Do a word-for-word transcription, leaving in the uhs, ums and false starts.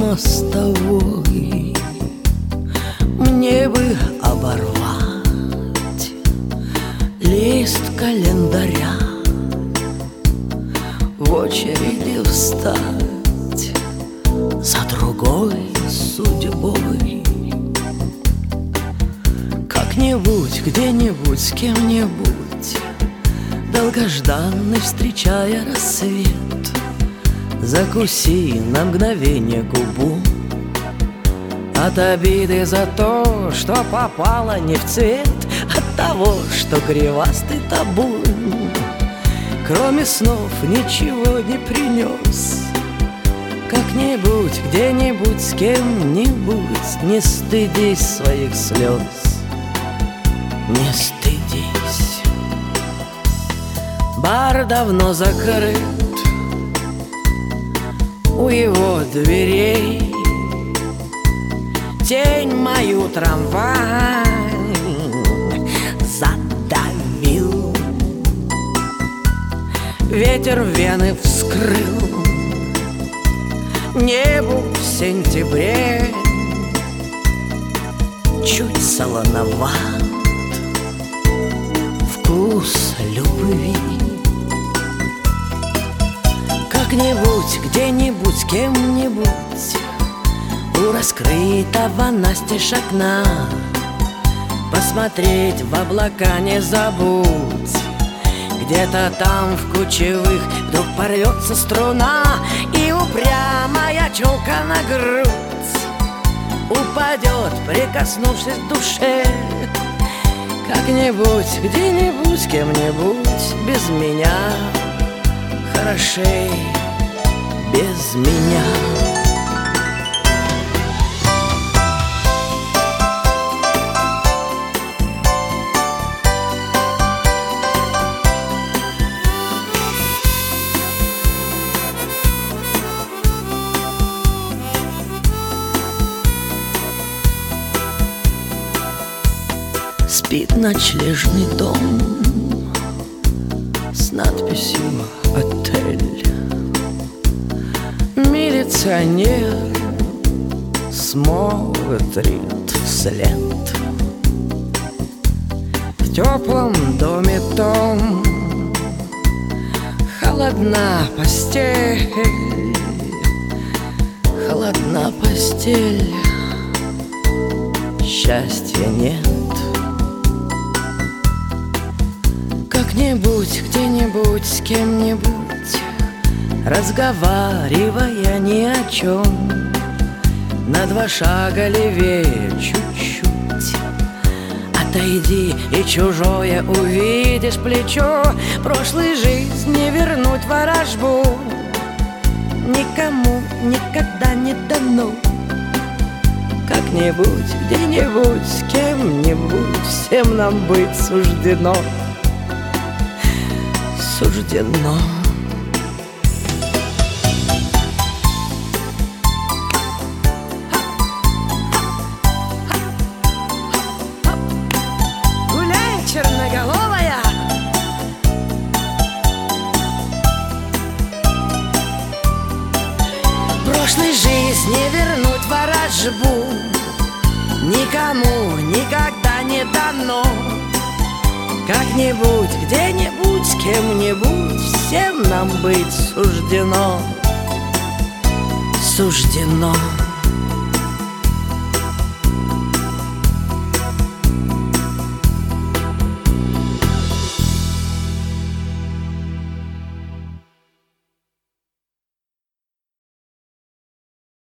мостовой. Мне бы оборвать лист календаря, в очереди встать за другой судьбой. Как-нибудь, где-нибудь, с кем-нибудь, долгожданный встречая рассвет, закуси на мгновение губу от обиды за то, что попало не в цвет, от того, что гривастый табун кроме снов ничего не принес. Как-нибудь, где-нибудь, с кем-нибудь, не стыдись своих слез, не стыдись. Бар давно закрыт, у его дверей тень мою трамвай задавил, ветер вены вскрыл, небу в сентябре чуть солоноват вкус любви. Как-нибудь, где-нибудь, с кем-нибудь, у раскрытого настежь окна посмотреть в облака не забудь. Где-то там в кучевых вдруг порвется струна, и упрямая челка на грудь упадет, прикоснувшись к душе. Как-нибудь, где-нибудь, с кем-нибудь, без меня хорошей, без меня. Спит ночлежный дом с надписью «Отель». Милиционер смотрит вслед. В теплом доме том холодна постель, холодна постель, счастья нет. Как-нибудь, где-нибудь, с кем-нибудь, разговаривая ни о чем, на два шага левее чуть-чуть отойди, и чужое увидишь плечо. Прошлой жизни вернуть ворожбу никому никогда не дано. Как-нибудь, где-нибудь, с кем-нибудь, всем нам быть суждено, суждено. Гуляй, черноголовая! Прошлой жизни вернуть ворожбу никому никогда не дано. Как-нибудь, где-нибудь, с кем-нибудь, всем нам быть суждено, суждено.